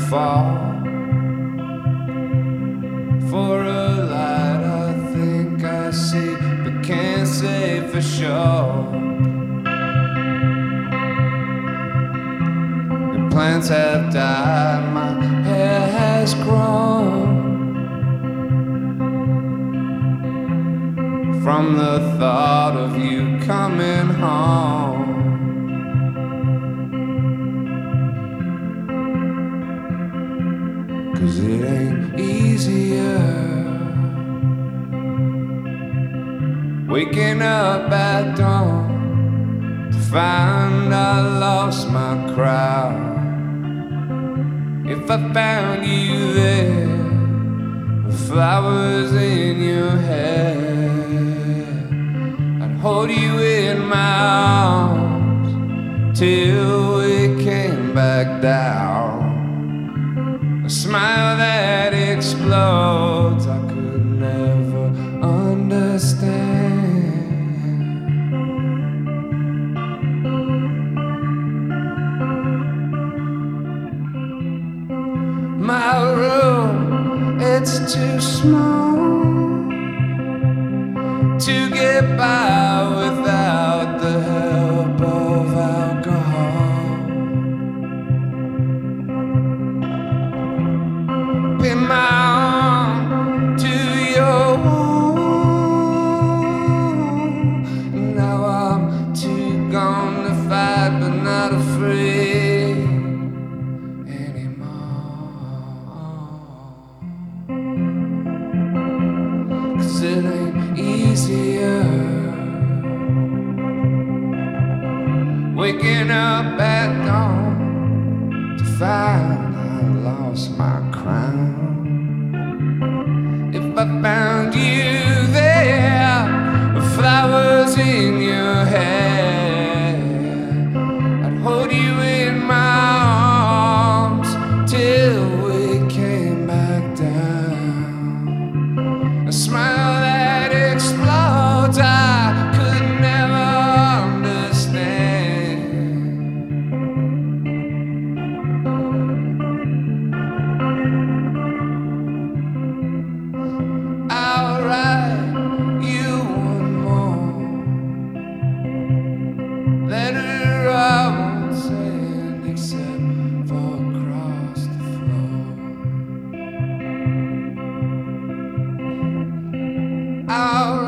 fall for a light. I think I see, but can't say for sure. The plants have died, my hair has grown from the thought of you coming home. 'Cause it ain't easier waking up at dawn to find I lost my crowd. If I found you there with flowers in your hair, I'd hold you in my arms till we came back down. A smile that explodes, I could never understand. My room, it's too small to get by without the help of alcohol. Pin my arm to your wound. Now I'm too gone to fight, but not afraid anymore. 'Cause it ain't easier waking up at dawn to find I lost my crown. If I found you there with flowers in your hair, I'd hold you in my arms till we came back down. A smile that explodes, I could never understand. I'll write you one more letter I won't send except for across the floor. I'll